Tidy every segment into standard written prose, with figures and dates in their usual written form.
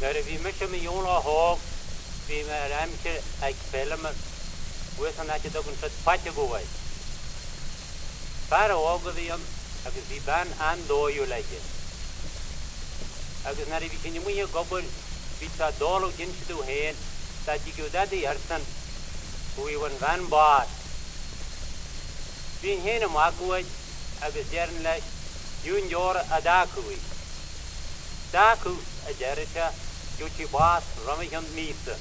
Daar wie misje me jongen hoog, wie me ruimte ik filmen, hoe is dat je toch een soort patje gooit. Paar ogen wie hem, als die ban aan door je leggen. Als naar die wie je moet je gobber, wie dat doorlog in te doen heen, dat je dat die hersen, hoe je een van baat. Wie heen maak gooit, als jaren leg, jun jaren adakuwi. Daku a jarita, juchi baat, ramihan misa.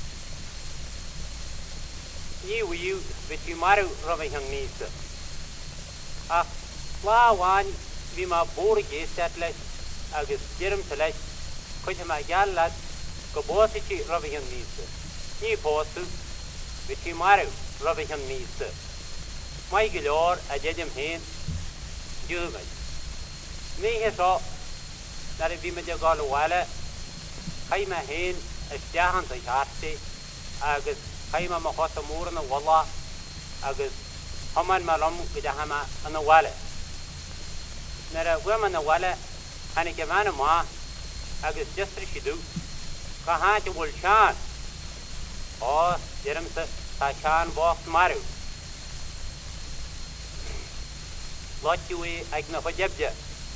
You with you maru ramihan misa. Ach, la wan, wie ma borig is dat les, agus jerm te les, kunt ma jallat, gebotichi ramihan misa. Ni postu, with you maru ramihan misa. My gilor a jedem heen, jugaj. Me heso, dat wie met je gaan walen, ga je me heen, stjagen te jaarste, agus ga je me gaat te moeren, wallah, agus haman me lam, gede hama aan de walen. Naar de women aan de walen, kan ik je mannen ma, agus juster je doet, ga haatje wil shaan. Oh, jerem se, ta shaan wacht maru. Laat je we, ik nog wat jebje.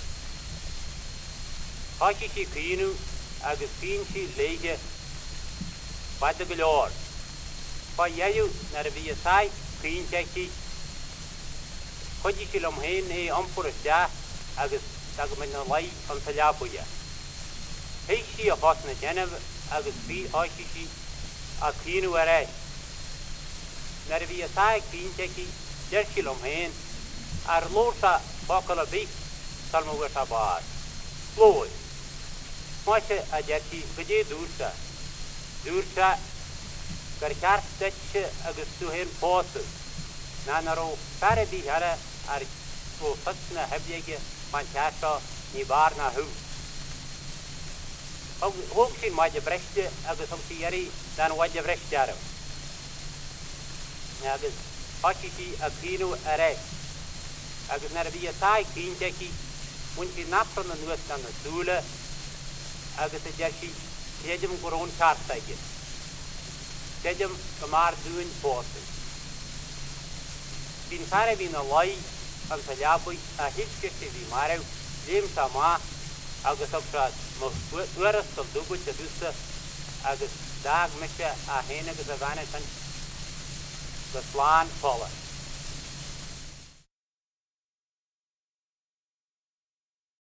Hachichi kinu, agus pinchi lege, bad de galore. Pa yayu, naar wie sai, pinchi. Hachichi lam heen he ampurja, agus dag met een lei van Talabuja. Hij zie een vast naar Genev, agus wie hachichi, a kinu eruit. Naar wie sai, pinchi, 30 lam heen, loorsa bakala bik, zal me weer sabaar. Floyd. Mache a jati gede dursa karkar stach agus tu hen post na naro sare di hara ar so satna habjege manchata ni bar na hu og sin maje brechte agus om sieri dan waje brechtjaro agus hakiki a kino are agus na bi sai kinjeki unti napson na nuestan na dule agus a jerki tejem koron chartaige tejem kamar duin post bin sare bin alai am sajapui a hiskete vi mare jem sama agus oprat mo tueras to dugu tedusa agus dag mesha a hene ge zavane san the plan follow